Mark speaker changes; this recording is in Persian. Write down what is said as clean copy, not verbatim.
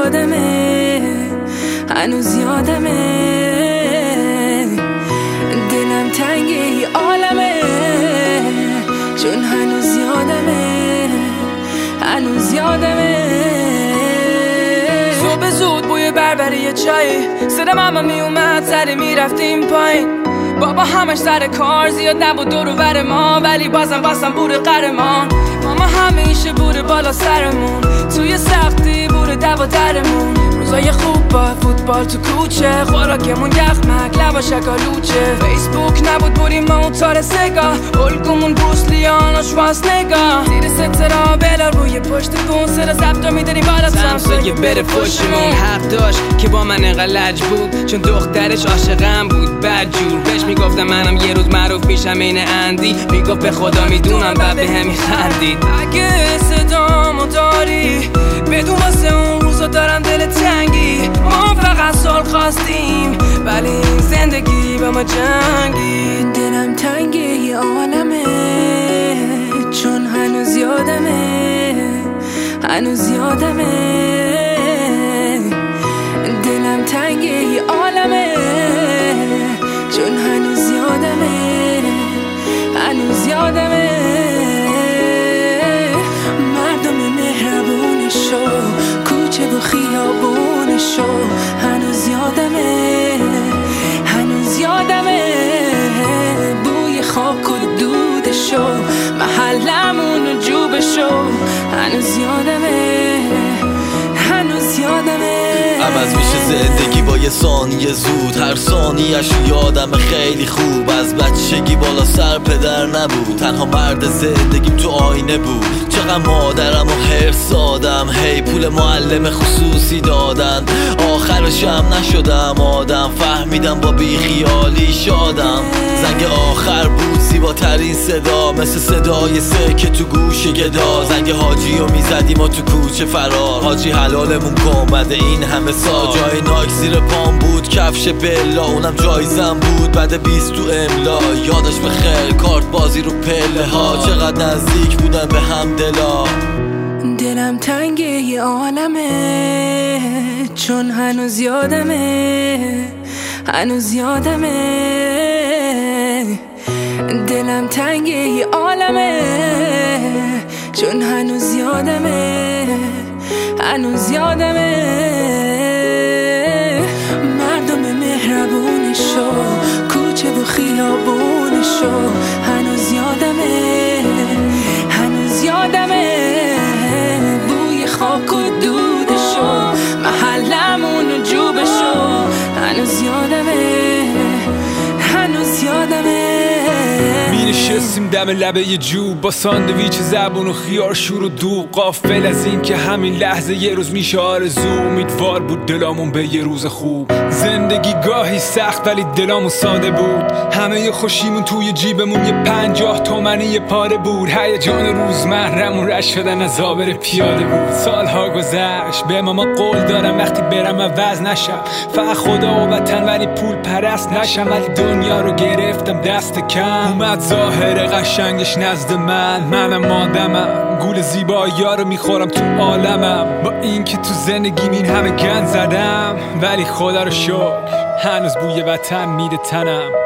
Speaker 1: یادمه، هنوز یادمه. دلم تنگ ای عالمه، چون هنوز یادمه، هنوز یادمه.
Speaker 2: صبح زود بوی بربری چای، صدا ماما می اومد سری میرفتیم پایین. بابا همش سر کار، زیاد نبود دور و بر ما، ولی بازم بود قهرمان. ماما همیشه بود بالا سرمون، توی سختی بود دوا درمون. روزای خوب با فوتبال تو کوچه، خوراکمون یخمک لبا شکالوچه. فیسبوک نبود بودیم موتار سگاه، الگومون بروسلیان آشواز نگاه. زیر سترا بلا روی پشت بون، سر زبطا میداریم بالا سمسایه بره پشتمون. حق داشت که با من انقدر لج بود، چون دخترش عاشقم بود بدجور. بهش میگفتم منم یه روز معروف میشم این اندی، میگفت به خدا میدونم بعد به هم میخندید. اگه صدامو داری بدون واسه اون روزا دارم دل تنگی. ما فقط سال خواستیم ولی این زندگی با ما جنگی.
Speaker 1: دلم تنگ یه عالمه، چون هنوز یادمه، هنوز یادمه. دلم تنگ یه عالمه، چون هنوز یادمه، هنوز یادمه. مردم مهربونشو، کوچه و خیابونشو، هنوز یادمه، هنوز یادمه. بوی خاک و دودشو، محلمون و جوبشو، هنوز یادمه، هنوز یادمه.
Speaker 3: عوض میشه زندگی با یه ثانیه زود، هر ثانیه‌اش یادمه خیلی خوب. از بچگی بالا سر پدر نبود، تنها مرد زندگیم تو آینه بود. چقدر مادرم و حرص دادم، هی پول معلم خصوصی دادن. آخرشم نشدم آدم، فهمیدم با بیخیالی شادم. زنگ آخر بود زیباترین صدا، مثل صدای سکه تو گوش گدا. زنگ حاجی رو میزدیم و تو کوچه فرار، حاجی حلالمون کن بعد این همه سال. جای نایک زیر پام بود، کفش بلا اونم جایزم بود. بعد 20 تو املا یادش بخیر، کارت بازی رو پله ها. چقدر نزدیک بودن به هم دلا.
Speaker 1: دلم تنگ یه عالمه، چون هنوز یادمه، هنوز یادمه. دلم تنگ یه عالمه، چون هنوز یادمه، هنوز یادمه. مردم مهربونشو، کوچه و خیابونشو، هنوز یادمه، هنوز یادمه. بوی خاک و دودشو، محلمون و جوبشو، هنوز یادمه، هنوز یادمه.
Speaker 4: نشستیم دم لبه یه جوب با ساندویچ زبون و خیار شور و دوغ. غافل از این که همین لحظه یه روز میشه آرزو. امیدوار بود دلامون به یه روز خوب. زندگی گاهی سخت ولی دلامون ساده بود. همه خوشیمون توی جیبمون یه 50 تومنی یه پاره بود. هیجان روزمرمون رد شدن از آبر پیاده بود. سالها گذشت به ماما قول دارم وقتی برم عوض نشم، فقط خدا و وطن ولی پول پرست نشم. ولی دنیا رو گرفتم دست کم، اومد ظاهر قشنگش نزد منم آدمم. گول زیبایی‌ها رو میخورم تو عالمم. با اینکه تو زندگیم این همه گند زدم، ولی خدا رو شکر هنوز بوی وطن میده تنم.